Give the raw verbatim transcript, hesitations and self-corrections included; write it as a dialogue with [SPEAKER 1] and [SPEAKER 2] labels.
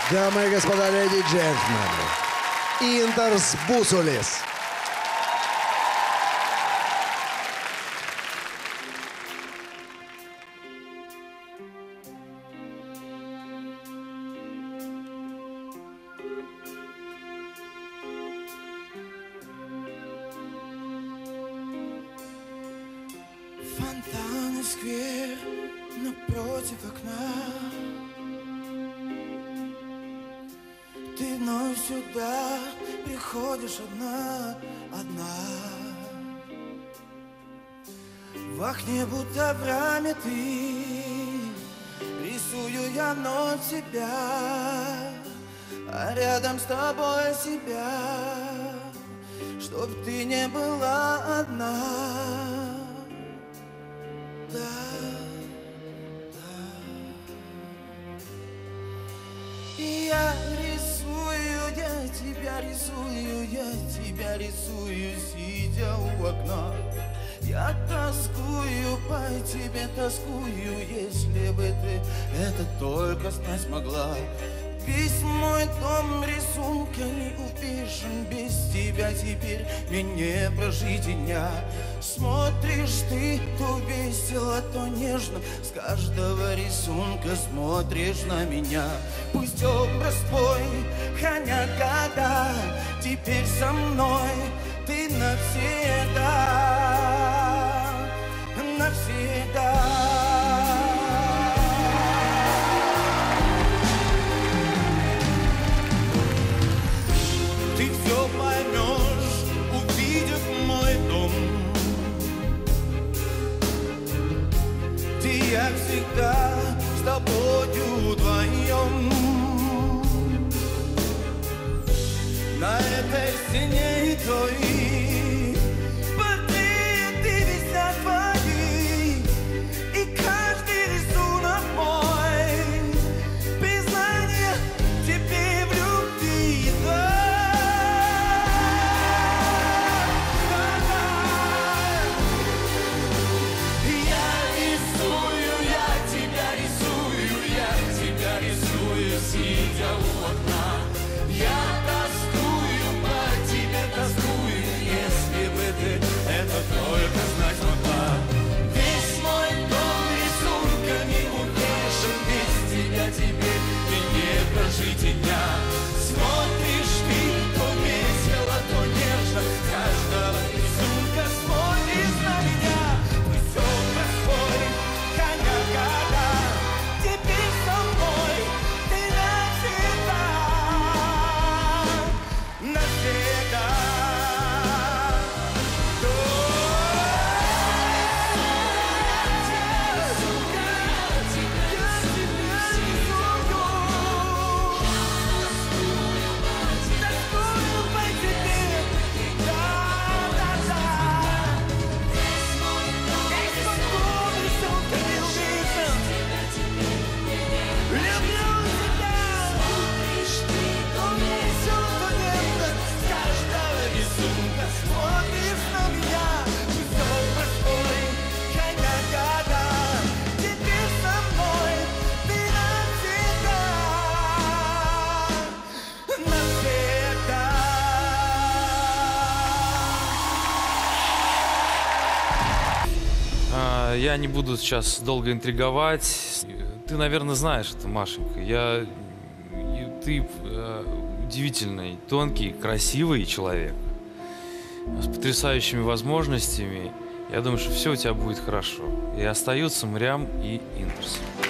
[SPEAKER 1] Дамы и господа, леди и джентльмены, Интерс Бусулис.
[SPEAKER 2] Фонтанный сквер напротив окна. Ты вновь сюда приходишь одна, одна. В окне будто в раме ты, рисую я вновь себя, а рядом с тобой себя, чтоб ты не была одна. Да, да. Я рисую, я тебя рисую, я тебя рисую, сидя у окна. Я тоскую по тебе, тоскую, если бы ты это только знать могла. Весь мой дом рисунками упишем, без тебя теперь мне не прожить и дня. Смотришь ты то весело, то нежно, с каждого рисунка смотришь на меня. Пусть образ твой хранят года, теперь со мной ты навсегда, навсегда. Ты все поймешь, увидев мой дом, где я всегда с тобою вдвоем. На этой стене и твои портреты висят твои, и каждый рисунок мой признание тебе в любви. Сидя у окна, я тоскую по тебе, тоскую, если бы ты это только знать могла. Весь мой дом рисунками увешан, без тебя теперь мне не прожить и дня. Смотришь ты то весело, то нежно, с каждого рисунка смотришь на меня. Пусть образ твой хранят года, теперь со мной ты навсегда, навсегда.
[SPEAKER 3] Я не буду сейчас долго интриговать. Ты, наверное, знаешь это, Машенька. Я... Ты э, удивительный, тонкий, красивый человек с потрясающими возможностями. Я думаю, что все у тебя будет хорошо. И остаются Мрям и Интерс.